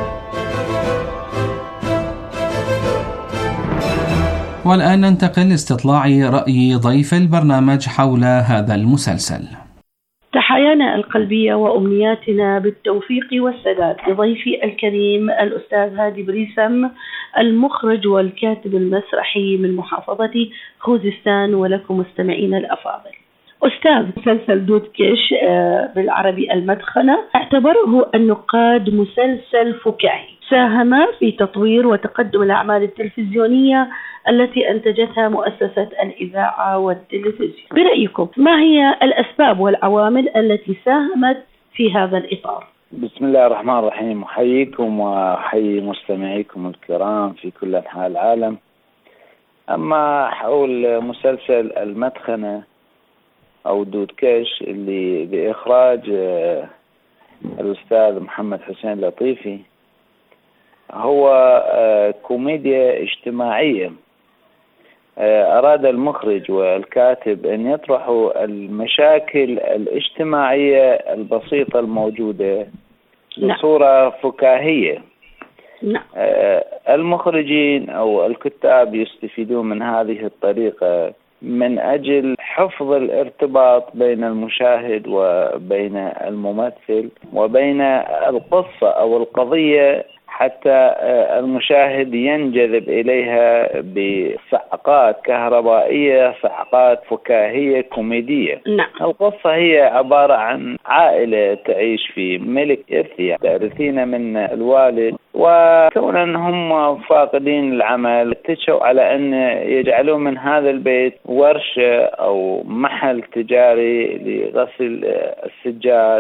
والآن ننتقل لاستطلاع رأي ضيف البرنامج حول هذا المسلسل. تحايانا القلبية وأمنياتنا بالتوفيق والسداد لضيفي الكريم الأستاذ هادي بريسم، المخرج والكاتب المسرحي من محافظة خوزستان، ولكم مستمعين الأفاضل. أستاذ، مسلسل دود كيش بالعربي المدخنة اعتبره النقاد مسلسل فكاهي ساهم في تطوير وتقدم الأعمال التلفزيونية التي أنتجتها مؤسسة الإذاعة والتلفزيون. برأيكم ما هي الأسباب والعوامل التي ساهمت في هذا الإطار؟ بسم الله الرحمن الرحيم، أحييكم وأحيي مستمعيكم الكرام في كل أنحاء العالم. أما حول مسلسل المدخنة أو دود كيش اللي بإخراج الأستاذ محمد حسين لطيفي، هو كوميديا اجتماعية. أراد المخرج والكاتب أن يطرحوا المشاكل الاجتماعية البسيطة الموجودة بصورة فكاهية. المخرجين أو الكتاب يستفيدون من هذه الطريقة من أجل حفظ الارتباط بين المشاهد وبين الممثل وبين القصة أو القضية، حتى المشاهد ينجذب إليها بصعقات كهربائية، صعقات فكاهية كوميدية. القصة هي عبارة عن عائلة تعيش في ملك إرثي تارثين من الوالد، وكون أنهم فاقدين العمل اتجهوا على أن يجعلوا من هذا البيت ورشة أو محل تجاري لغسل السجاد،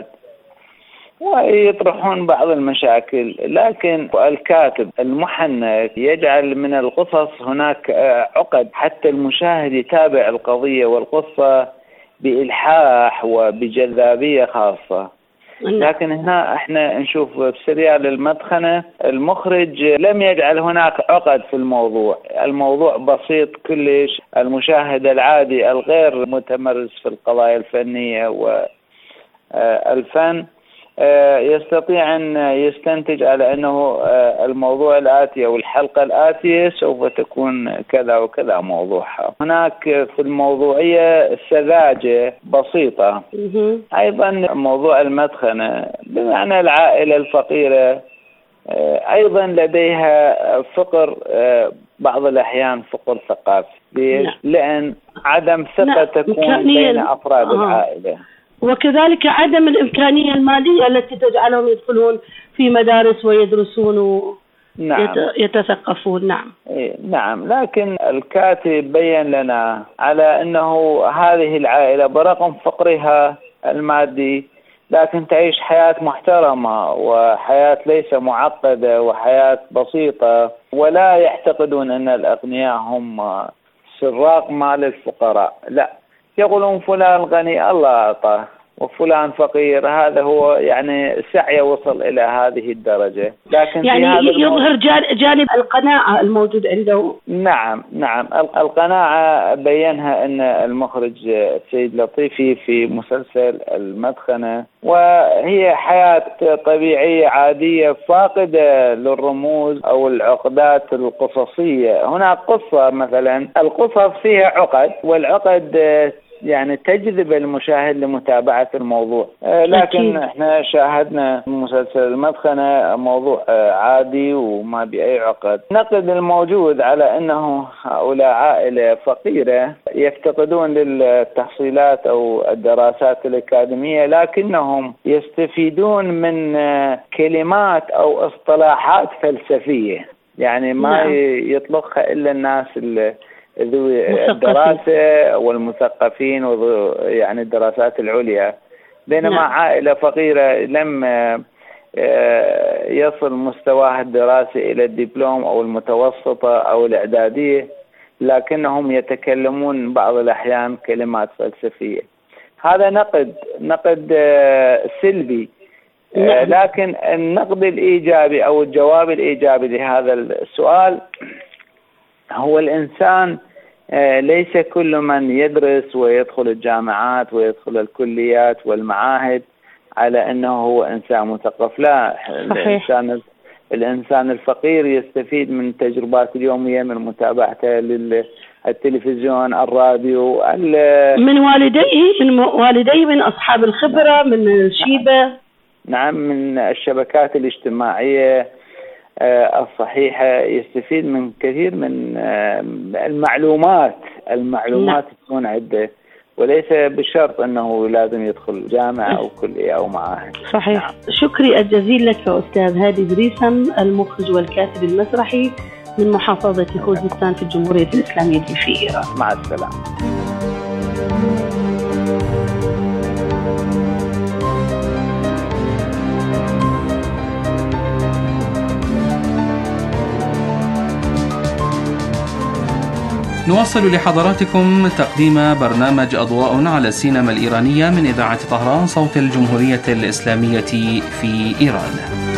ويطرحون بعض المشاكل. لكن الكاتب المحنك يجعل من القصص هناك عقد حتى المشاهد يتابع القضية والقصة بإلحاح وبجذابية خاصة. لكن هنا احنا نشوف بسريال المدخنة المخرج لم يجعل هناك عقد في الموضوع، الموضوع بسيط كلش. المشاهد العادي الغير متمرس في القضايا الفنية والفن يستطيع أن يستنتج على أنه الموضوع الآتي أو الحلقة الآتية سوف تكون كذا وكذا موضوعها. هناك في الموضوعية سذاجة بسيطة. أيضا موضوع المدخنة بمعنى العائلة الفقيرة أيضا لديها فقر، بعض الأحيان فقر ثقافي، لأن عدم ثقة تكون بين أفراد العائلة، وكذلك عدم الإمكانية المالية التي تجعلهم يدخلون في مدارس ويدرسون يتثقفون. نعم. لكن الكاتب بين لنا على أنه هذه العائلة برغم فقرها المادي لكن تعيش حياة محترمة وحياة ليس معقدة وحياة بسيطة، ولا يعتقدون أن الأغنياء هم سراق مال الفقراء، لا، يقولون فلان غني الله أعطاه وفلان فقير، هذا هو يعني سعي وصل إلى هذه الدرجة. لكن يعني يظهر جانب القناعة الموجود عنده. نعم القناعة بينها أن المخرج السيد لطيفي في مسلسل المدخنة، وهي حياة طبيعية عادية فاقدة للرموز أو العقدات القصصية. هناك قصة مثلا، القصص فيها عقد، والعقد يعني تجذب المشاهد لمتابعة الموضوع. لكن احنا شاهدنا مسلسل المدخنة موضوع عادي وما بأي عقد. نقد الموجود على أنه هؤلاء عائلة فقيرة يفتقدون للتحصيلات أو الدراسات الأكاديمية، لكنهم يستفيدون من كلمات أو اصطلاحات فلسفية يعني ما يطلقها إلا الناس ذوي الدراسة والمثقفين يعني الدراسات العليا، بينما عائلة فقيرة لم يصل مستواها الدراسي إلى الدبلوم أو المتوسطة أو الإعدادية، لكنهم يتكلمون بعض الأحيان كلمات فلسفية. هذا نقد سلبي. لكن النقد الإيجابي أو الجواب الإيجابي لهذا السؤال هو الإنسان ليس كل من يدرس ويدخل الجامعات ويدخل الكليات والمعاهد على أنه هو إنسان مثقف. لا، الإنسان الفقير يستفيد من التجربات اليومية، من متابعته للتلفزيون، الراديو، من والديه، من أصحاب الخبرة، من الشيبة. نعم، من الشبكات الاجتماعية الصحيحة، يستفيد من كثير من المعلومات تكون عدة، وليس بشرط أنه لازم يدخل جامعة أو كلية أو معاهد. صحيح. شكري الجزيل لك أستاذ هادي بريسم، المخرج والكاتب المسرحي من محافظة خوزستان في الجمهورية الإسلامية في إيران. مع السلامة. نواصل لحضراتكم تقديم برنامج أضواء على السينما الإيرانية من إذاعة طهران صوت الجمهورية الإسلامية في إيران.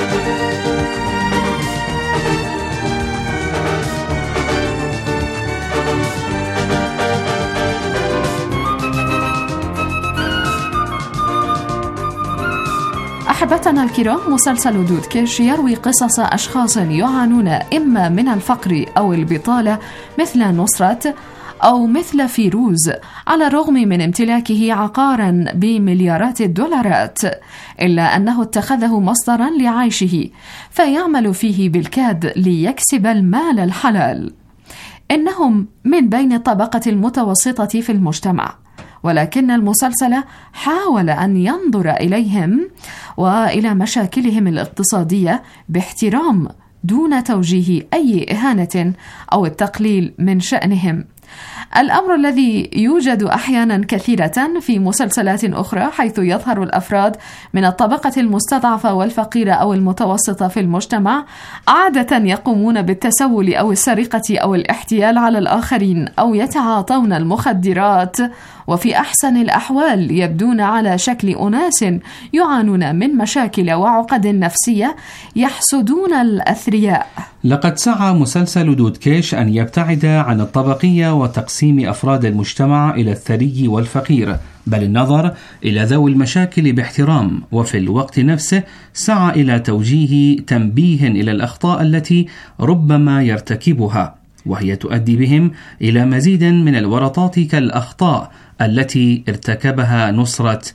أحبتنا الكرام، مسلسل دودكيش يروي قصص أشخاص يعانون إما من الفقر أو البطالة مثل نصرت أو مثل فيروز، على الرغم من امتلاكه عقارا بمليارات الدولارات، إلا أنه اتخذه مصدرا لعيشه فيعمل فيه بالكاد ليكسب المال الحلال. إنهم من بين الطبقة المتوسطة في المجتمع، ولكن المسلسل حاول أن ينظر إليهم وإلى مشاكلهم الاقتصادية باحترام دون توجيه أي إهانة أو التقليل من شأنهم، الأمر الذي يوجد أحيانا كثيرة في مسلسلات أخرى، حيث يظهر الأفراد من الطبقة المستضعفة والفقيرة أو المتوسطة في المجتمع عادة يقومون بالتسول أو السرقة أو الاحتيال على الآخرين أو يتعاطون المخدرات، وفي أحسن الأحوال يبدون على شكل أناس يعانون من مشاكل وعقد نفسية يحسدون الأثرياء. لقد سعى مسلسل دودكيش أن يبتعد عن الطبقية وتقسيم أفراد المجتمع إلى الثري والفقير، بل النظر إلى ذوي المشاكل باحترام، وفي الوقت نفسه سعى إلى توجيه تنبيه إلى الأخطاء التي ربما يرتكبها، وهي تؤدي بهم إلى مزيد من الورطات كالأخطاء التي ارتكبها نصرت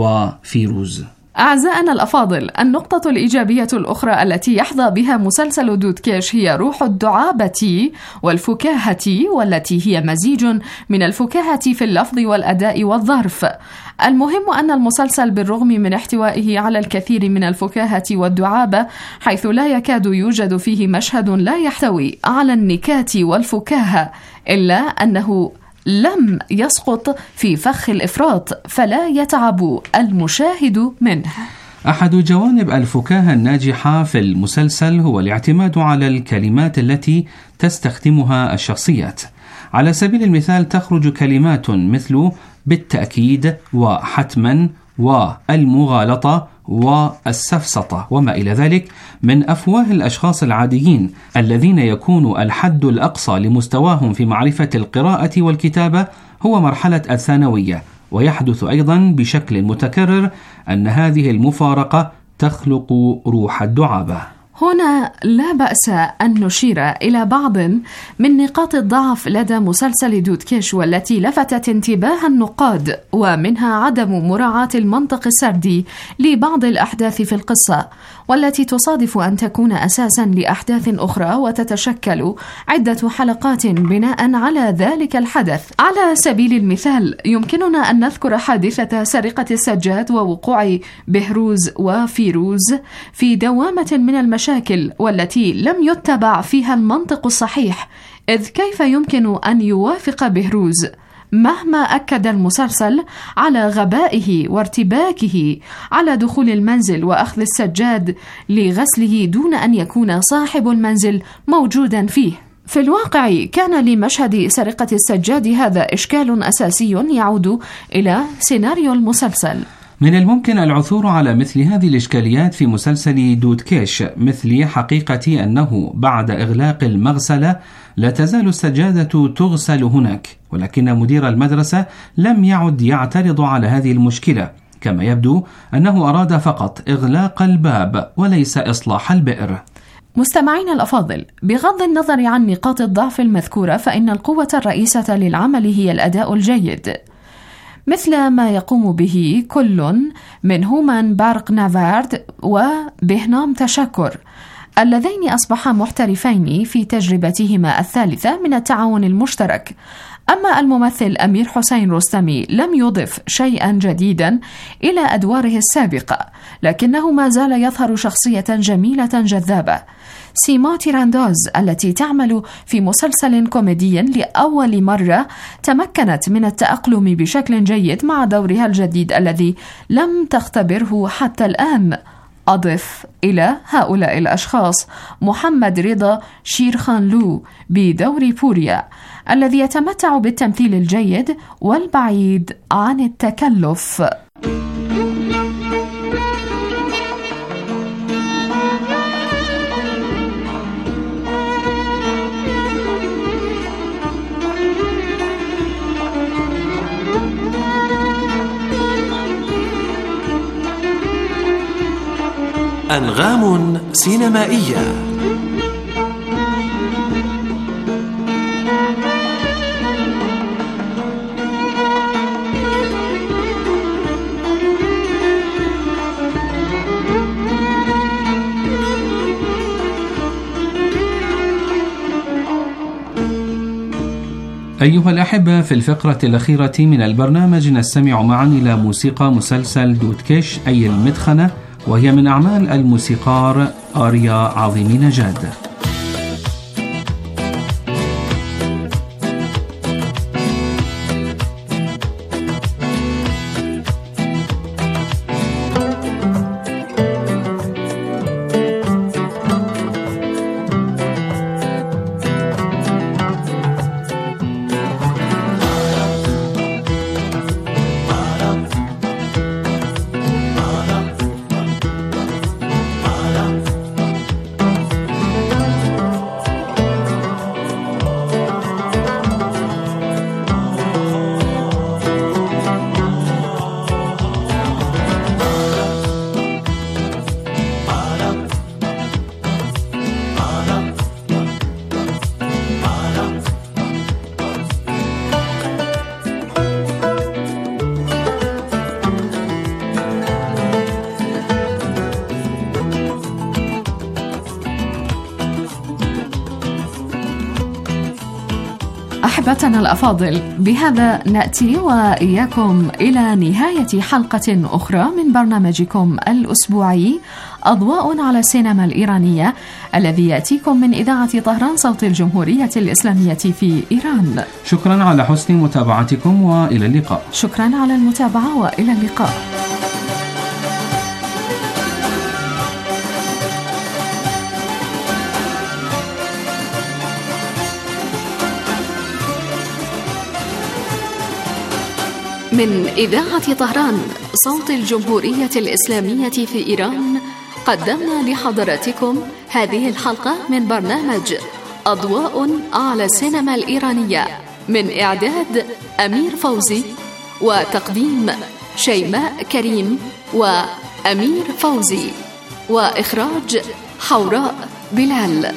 وفيروز. أعزائنا الأفاضل، النقطة الإيجابية الأخرى التي يحظى بها مسلسل دودكيش هي روح الدعابة والفكاهة، والتي هي مزيج من الفكاهة في اللفظ والأداء والظرف. المهم أن المسلسل بالرغم من احتوائه على الكثير من الفكاهة والدعابة، حيث لا يكاد يوجد فيه مشهد لا يحتوي على النكات والفكاهة، إلا أنه لم يسقط في فخ الإفراط فلا يتعب المشاهد منه. أحد جوانب الفكاهة الناجحة في المسلسل هو الاعتماد على الكلمات التي تستخدمها الشخصيات. على سبيل المثال تخرج كلمات مثل بالتأكيد وحتما والمغالطة والسفسطة وما إلى ذلك من أفواه الأشخاص العاديين الذين يكون الحد الأقصى لمستواهم في معرفة القراءة والكتابة هو مرحلة الثانوية. ويحدث أيضا بشكل متكرر أن هذه المفارقة تخلق روح الدعابة. هنا لا بأس أن نشير إلى بعض من نقاط الضعف لدى مسلسل دودكيش والتي لفتت انتباه النقاد، ومنها عدم مراعاة المنطق السردي لبعض الأحداث في القصة، والتي تصادف أن تكون أساسا لأحداث أخرى وتتشكل عدة حلقات بناء على ذلك الحدث. على سبيل المثال يمكننا أن نذكر حادثة سرقة السجاد ووقوع بهروز وفيروز في دوامة من المشاكل والتي لم يتبع فيها المنطق الصحيح، إذ كيف يمكن أن يوافق بهروز مهما أكد المسلسل على غبائه وارتباكه على دخول المنزل وأخذ السجاد لغسله دون أن يكون صاحب المنزل موجودا فيه؟ في الواقع كان لمشهد سرقة السجاد هذا إشكال أساسي يعود إلى سيناريو المسلسل. من الممكن العثور على مثل هذه الإشكاليات في مسلسل دودكيش، مثل حقيقة أنه بعد إغلاق المغسلة لا تزال السجادة تغسل هناك، ولكن مدير المدرسة لم يعد يعترض على هذه المشكلة، كما يبدو أنه أراد فقط إغلاق الباب وليس إصلاح البئر. مستمعين الأفاضل، بغض النظر عن نقاط الضعف المذكورة، فإن القوة الرئيسة للعمل هي الأداء الجيد، مثل ما يقوم به كل من هومان بارق نافارد وبهنام تشكر، اللذين أصبحا محترفين في تجربتهما الثالثة من التعاون المشترك. أما الممثل أمير حسين رستمي لم يضف شيئا جديدا إلى أدواره السابقة، لكنه ما زال يظهر شخصية جميلة جذابة. سيما تيراندوز التي تعمل في مسلسل كوميدي لأول مرة تمكنت من التأقلم بشكل جيد مع دورها الجديد الذي لم تختبره حتى الآن. أضف إلى هؤلاء الأشخاص محمد رضا شيرخانلو بدور بوريا الذي يتمتع بالتمثيل الجيد والبعيد عن التكلف. أنغام سينمائية. أيها الأحبة، في الفقرة الأخيرة من البرنامج نستمع معا إلى موسيقى مسلسل دودكيش أي المدخنة، وهي من أعمال الموسيقار آريا عظيم نجاد. أحبتنا الأفاضل، بهذا نأتي وإياكم إلى نهاية حلقة أخرى من برنامجكم الأسبوعي أضواء على السينما الإيرانية، الذي يأتيكم من إذاعة طهران صوت الجمهورية الإسلامية في إيران. شكرا على حسن متابعتكم وإلى اللقاء. شكرا على المتابعة وإلى اللقاء. من إذاعة طهران صوت الجمهورية الإسلامية في إيران، قدمنا لحضراتكم هذه الحلقة من برنامج أضواء على السينما الإيرانية، من إعداد أمير فوزي وتقديم شيماء كريم وأمير فوزي، وإخراج حوراء بلال.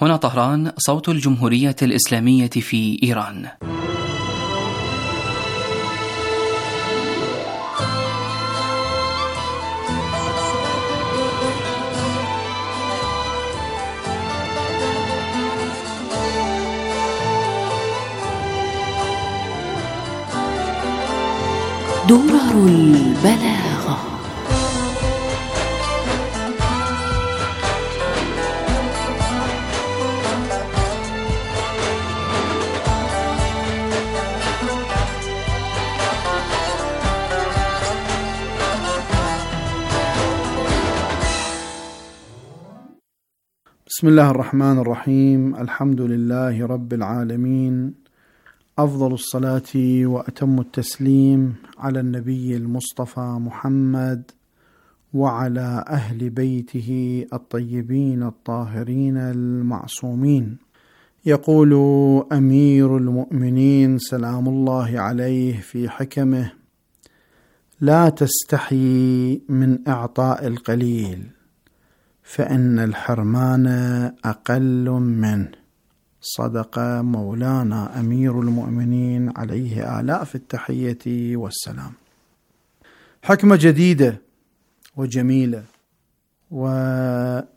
هنا طهران، صوت الجمهورية الإسلامية في إيران. درر البلاغة. بسم الله الرحمن الرحيم. الحمد لله رب العالمين، أفضل الصلاة وأتم التسليم على النبي المصطفى محمد وعلى أهل بيته الطيبين الطاهرين المعصومين. يقول أمير المؤمنين سلام الله عليه في حكمه: لا تستحي من إعطاء القليل فإن الحرمان أقل منه. صدق مولانا أمير المؤمنين عليه آلاف التحية والسلام. حكمة جديدة وجميلة وواقع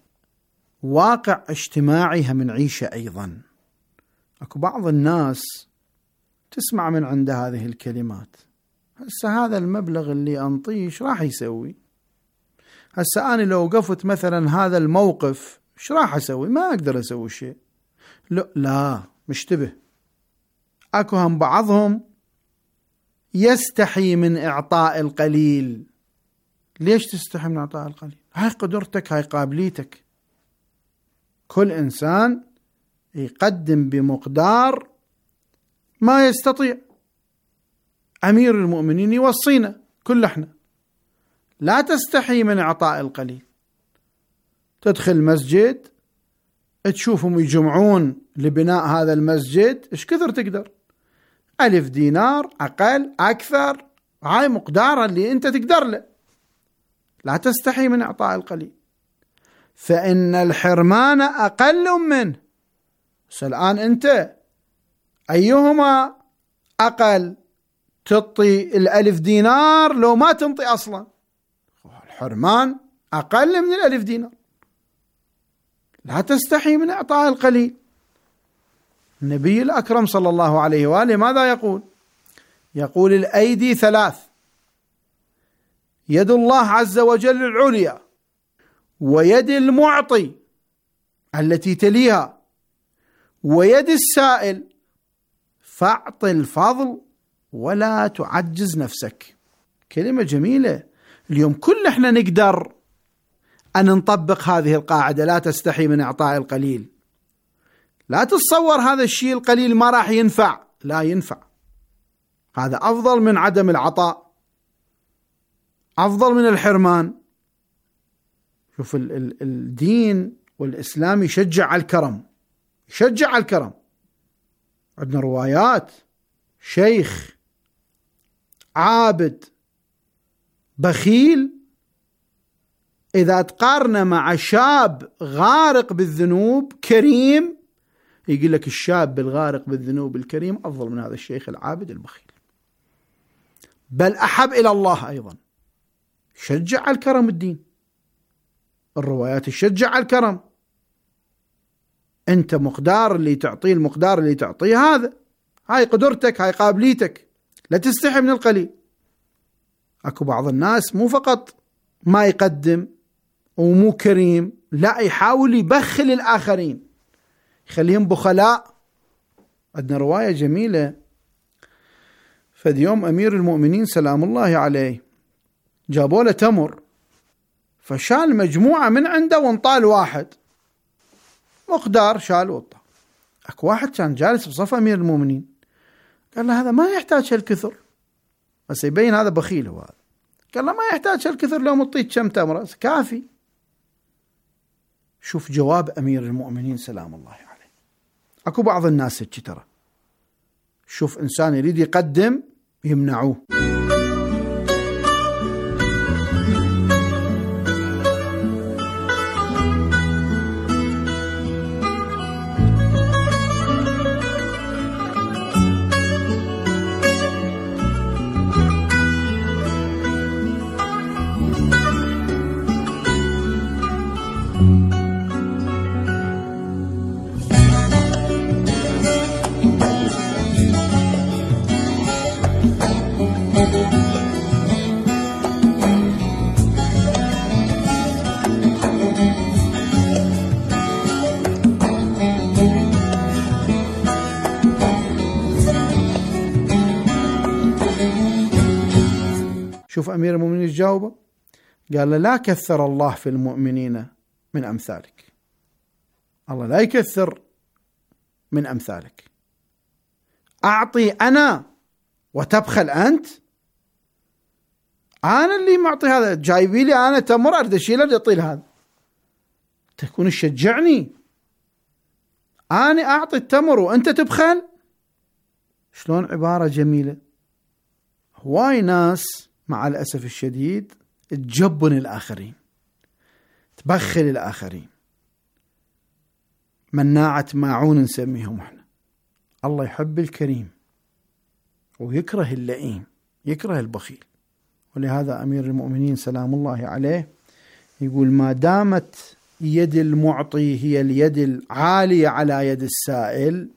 اجتماعي من عيشة أيضا. أكو بعض الناس تسمع من عند هذه الكلمات: هسه هذا المبلغ اللي أنطيش راح يسوي؟ هسه أنا لو وقفت مثلا هذا الموقف ايش راح أسوي؟ ما أقدر أسوي شيء. لا مشتبه. أكو هم بعضهم يستحي من إعطاء القليل. ليش تستحي من إعطاء القليل؟ هاي قدرتك، هاي قابليتك. كل إنسان يقدم بمقدار ما يستطيع. أمير المؤمنين يوصينا كل احنا: لا تستحي من إعطاء القليل. تدخل مسجد تشوفهم يجمعون لبناء هذا المسجد، ايش كثر تقدر؟ 1000 دينار، أقل أكثر، هاي مقدار اللي أنت تقدر له. لا تستحي من إعطاء القليل فإن الحرمان أقل منه. الآن أنت أيهما أقل، تعطي 1000 دينار لو ما تنطي أصلا؟ الحرمان أقل من 1000 دينار. لا تستحي من إعطاء القليل. النبي الأكرم صلى الله عليه وآله ماذا يقول؟ يقول: الأيدي 3: يد الله عز وجل العليا، ويد المعطي التي تليها، ويد السائل، فاعط الفضل ولا تعجز نفسك. كلمة جميلة. اليوم كل احنا نقدر أن نطبق هذه القاعدة: لا تستحي من إعطاء القليل. لا تتصور هذا الشيء القليل ما راح ينفع. لا ينفع. هذا أفضل من عدم العطاء، أفضل من الحرمان. شوف الدين والإسلام يشجع على الكرم، يشجع على الكرم. عندنا روايات: شيخ عابد بخيل إذا تقارن مع شاب غارق بالذنوب كريم، يقول لك الشاب الغارق بالذنوب الكريم أفضل من هذا الشيخ العابد البخيل، بل أحب إلى الله أيضا. شجع على الكرم الدين، الروايات تشجع على الكرم. أنت مقدار اللي تعطيه، المقدار اللي تعطيه هذا، هاي قدرتك، هاي قابليتك. لا تستحي من القليل. أكو بعض الناس مو فقط ما يقدم ومو كريم، لا يحاول يبخل الآخرين، يخليهم بخلاء. عندنا رواية جميلة: فد يوم أمير المؤمنين سلام الله عليه جابوا له تمر، فشال مجموعة من عنده وانطال واحد مقدار، شال وطا. أكو واحد كان جالس بصف أمير المؤمنين قال له: هذا ما يحتاج هالكثر، بس يبين هذا بخيل. هو قال له: ما يحتاج هالكثر، لو مطيت كم تمرة كافي. شوف جواب أمير المؤمنين سلام الله عليه. أكو بعض الناس هيك ترى، شوف إنسان يريد يقدم يمنعوه. شوف أمير المؤمنين جاوبه، قال له لا كثر الله في المؤمنين من أمثالك، الله لا يكثر من أمثالك، أعطي أنا وتبخل أنت، أنا اللي معطي هذا، جايبي لي أنا تمر أريد أشيله أريد أعطي هذا، تكون تشجعني، أنا أعطي التمر وأنت تبخل. شلون عبارة جميلة. هواي ناس مع الأسف الشديد تجبن الآخرين، تبخل الآخرين، مناعة ماعون نسميهم احنا. الله يحب الكريم ويكره اللئيم، يكره البخيل. ولهذا أمير المؤمنين سلام الله عليه يقول ما دامت يد المعطي هي اليد العالية على يد السائل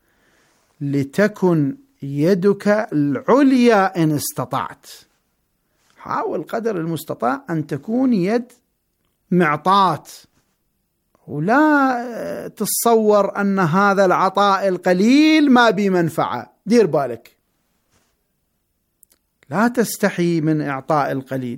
لتكن يدك العليا إن استطعت. حاول قدر المستطاع أن تكون يد معطاة، ولا تتصور أن هذا العطاء القليل ما بمنفعة. دير بالك، لا تستحي من إعطاء القليل.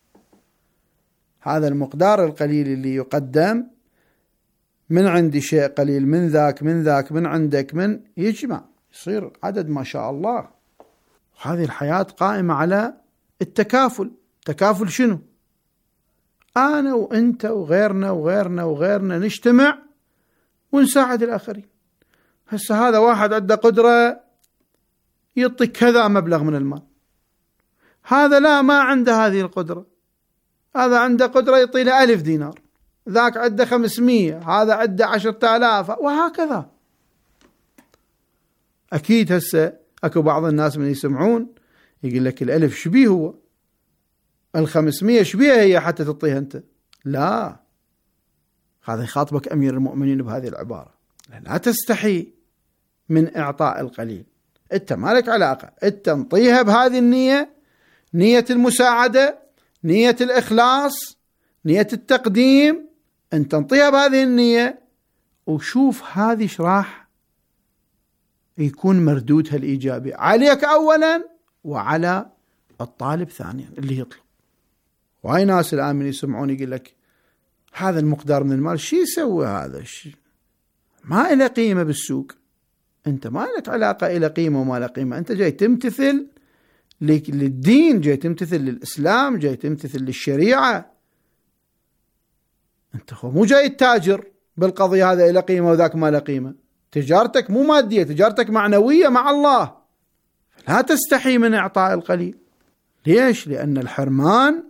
هذا المقدار القليل اللي يقدم من عندي شيء قليل، من ذاك من ذاك من عندك، من يجمع يصير عدد ما شاء الله. هذه الحياة قائمة على التكافل. تكافل شنو؟ أنا وأنت وغيرنا وغيرنا وغيرنا نجتمع ونساعد الآخرين. هسه هذا واحد عنده قدرة يعطي كذا مبلغ من المال، هذا لا ما عنده هذه القدرة، هذا عنده قدرة يعطي له 1000 دينار، ذاك عنده 500، هذا عنده 10,000، وهكذا. أكيد هسه أكو بعض الناس من يسمعون يقول لك 1000 شبيه هو، 500 شبيه هي حتى تعطيها أنت؟ لا، هذا يخاطبك أمير المؤمنين بهذه العبارة، لا تستحي من إعطاء القليل. أنت مالك علاقة، أنت انطيها بهذه النية، نية المساعدة، نية الإخلاص، نية التقديم، أنت تنطيها بهذه النية، وشوف هذه شراح يكون مردودها الإيجابي عليك أولا وعلى الطالب ثانيا اللي يطلب. وهاي ناس الآن من يسمعون يقول لك هذا المقدار من المال شي يسوي هذا الشيء، ما إله قيمة بالسوق، أنت ما لك علاقة إلى قيمة وما له قيمة، أنت جاي تمتثل للدين، جاي تمتثل للإسلام، جاي تمتثل للشريعة. أنت مو جاي التاجر بالقضية هذا إلى قيمة وذاك ما له قيمة. تجارتك مو مادية، تجارتك معنوية مع الله. لا تستحي من إعطاء القليل. ليش؟ لأن الحرمان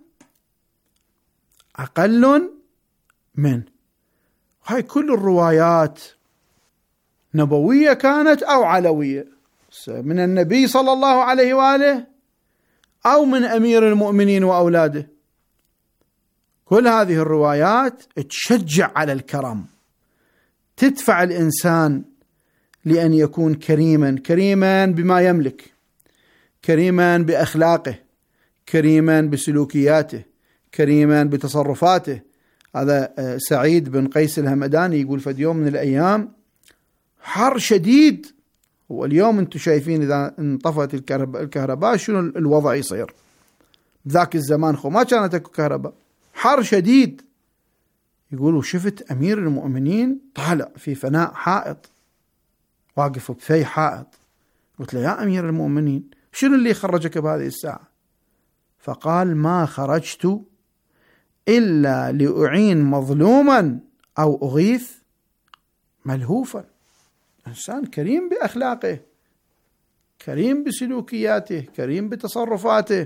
أقل منه. هاي كل الروايات نبوية كانت أو علوية، من النبي صلى الله عليه وآله أو من أمير المؤمنين وأولاده. كل هذه الروايات تشجع على الكرم، تدفع الإنسان لأن يكون كريما، كريما بما يملك، كريما بأخلاقه، كريما بسلوكياته، كريما بتصرفاته. هذا سعيد بن قيس الهمداني يقول في يوم من الأيام حر شديد، واليوم انتم شايفين إذا انطفت الكهرباء شنو الوضع يصير. ذاك الزمان ما كانت اكو كهرباء، حر شديد. يقولوا شفت أمير المؤمنين طالع في فناء حائط، واقف بفي حائط. قلت له يا أمير المؤمنين شنو اللي خرجك بهذه الساعة؟ فقال ما خرجت إلا لأعين مظلوما أو أغيث ملهوفا. إنسان كريم بأخلاقه، كريم بسلوكياته، كريم بتصرفاته.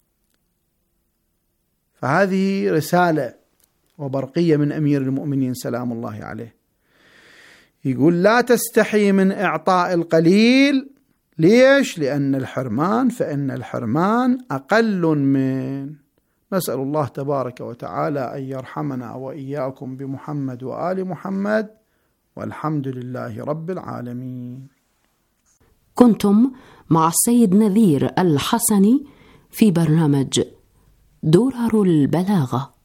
فهذه رسالة وبرقية من أمير المؤمنين سلام الله عليه. يقول لا تستحي من إعطاء القليل. ليش؟ لأن الحرمان، فإن الحرمان أقل من. نسأل الله تبارك وتعالى أن يرحمنا وإياكم بمحمد وآل محمد، والحمد لله رب العالمين. كنتم مع السيد نذير الحسني في برنامج درر البلاغة.